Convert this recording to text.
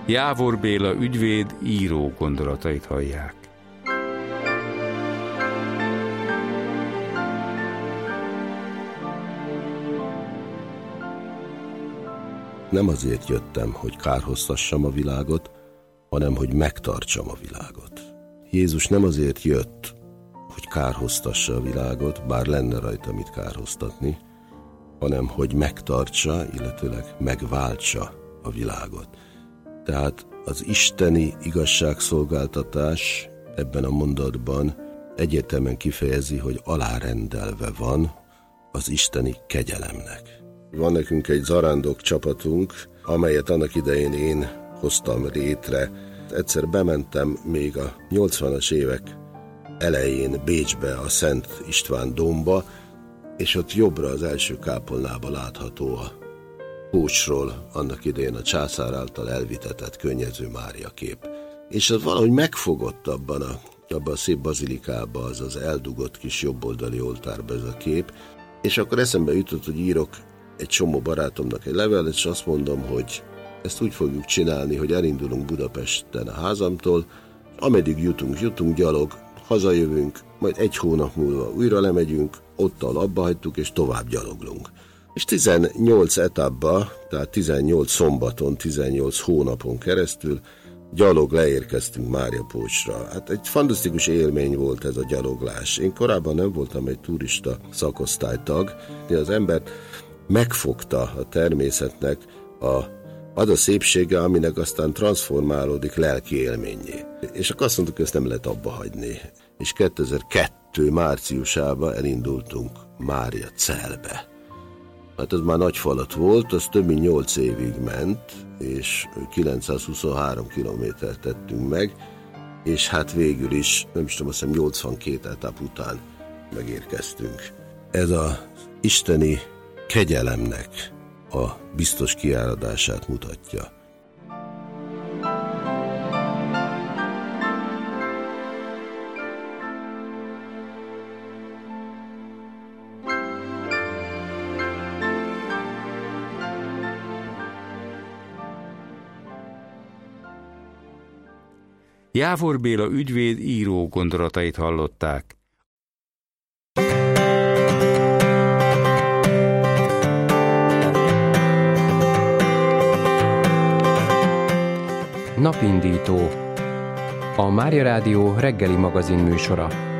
Jávor Béla ügyvéd író gondolatait hallják. Nem azért jöttem, hogy kárhoztassam a világot, hanem hogy megtartsam a világot. Jézus nem azért jött, hogy kárhoztassa a világot, bár lenne rajta mit kárhoztatni, hanem hogy megtartsa, illetőleg megváltsa a világot. Tehát az isteni igazságszolgáltatás ebben a mondatban egyértelműen kifejezi, hogy alárendelve van az isteni kegyelemnek. Van nekünk egy zarándok csapatunk, amelyet annak idején én hoztam létre. Egyszer bementem még a 80-as évek elején Bécsbe, a Szent István dómba, és ott jobbra az első kápolnába látható a Pócsról annak idején a császár által elvitetett Könnyező Mária kép. És az valahogy megfogott abban a szép bazilikában, az eldugott kis jobboldali oltárba ez a kép, és akkor eszembe jutott, hogy írok egy csomó barátomnak egy levelet, és azt mondom, hogy ezt úgy fogjuk csinálni, hogy elindulunk Budapesten a házamtól, ameddig jutunk gyalog, hazajövünk, majd egy hónap múlva újra lemegyünk, ottal abba hagytuk, és tovább gyaloglunk. És 18 etapba, tehát 18 szombaton, 18 hónapon keresztül gyalog leérkeztünk Máriapócsra. Hát egy fantasztikus élmény volt ez a gyaloglás. Én korábban nem voltam egy turista szakosztálytag, de az embert megfogta a természetnek az a szépsége, aminek aztán transformálódik lelki élménnyé. És akkor azt mondtuk, hogy ezt nem lehet abba hagyni. És 2002 márciusában elindultunk Máriacelbe. Hát ez már nagy falat volt, az több mint 8 évig ment, és 923 kilométert tettünk meg, és hát végül is, nem is tudom, azt hiszem 82 etap után megérkeztünk. Ez az isteni kegyelemnek a biztos kiáradását mutatja. Jávor Béla ügyvéd író gondolatait hallották. Napindító. A Mária Rádió reggeli magazin műsora.